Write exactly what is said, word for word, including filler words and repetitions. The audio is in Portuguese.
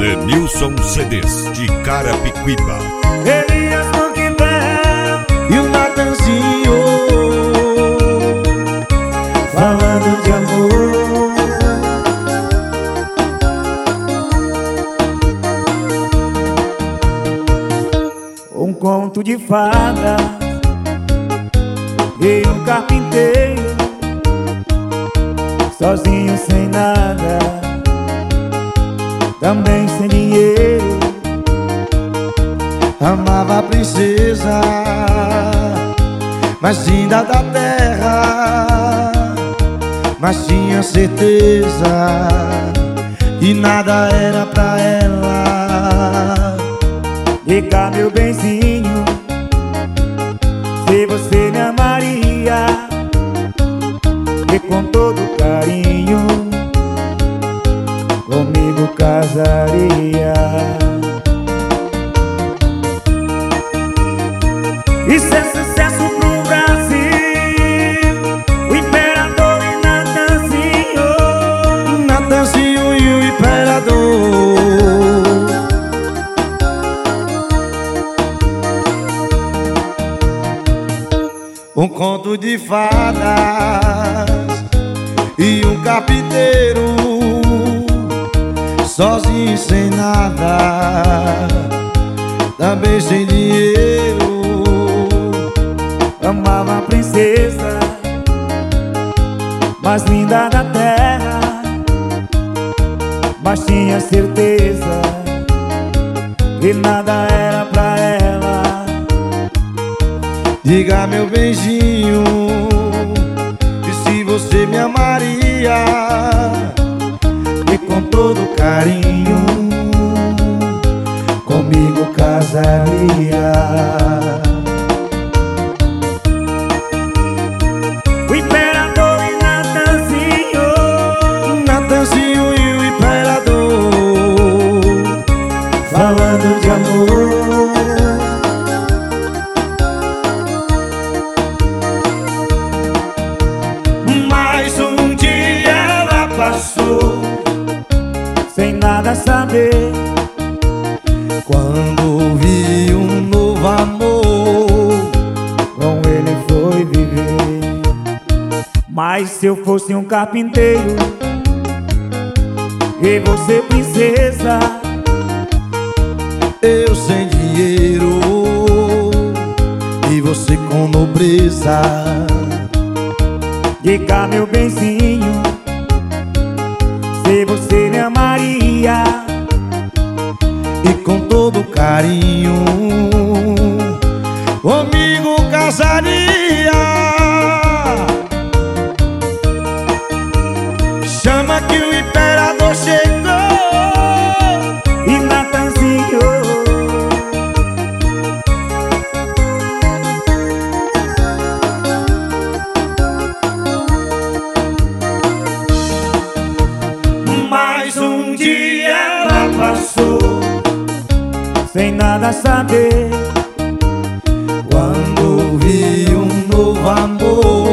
Denilson C Ds de Carapicuíba. Elias Coquetel e o Natanzinho falando de amor. Um conto de fada e um carpinteiro sozinho sem nada, também sem dinheiro. Amava a princesa mais linda da terra, mas tinha certeza que nada era pra ela. Diga, meu benzinho, se você me amaria, e com todo carinho comigo casaria. Isso é sucesso pro Brasil, o Imperador e Natanzinho. Natanzinho e o Imperador. Um conto de fadas e um carpinteiro sozinho sem nada, também sem dinheiro. Amava a princesa mais linda da terra, mas tinha certeza que nada era pra ela. Diga, meu benzinho, e se você me amaria, e com todo carinho comigo casaria. O Imperador e Natanzinho, Natanzinho e o Imperador, falando de amor. Mais um dia ela passou sem nada saber, quando vi um novo amor, com ele foi viver. Mas se eu fosse um carpinteiro e você princesa, eu sem dinheiro e você com nobreza. diga, meu benzinho, se você me amaria, e com todo carinho comigo casaria. Chama que o Imperador chegou e Natanzinho, mais um dia ela passou sem nada saber, quando vi um novo amor,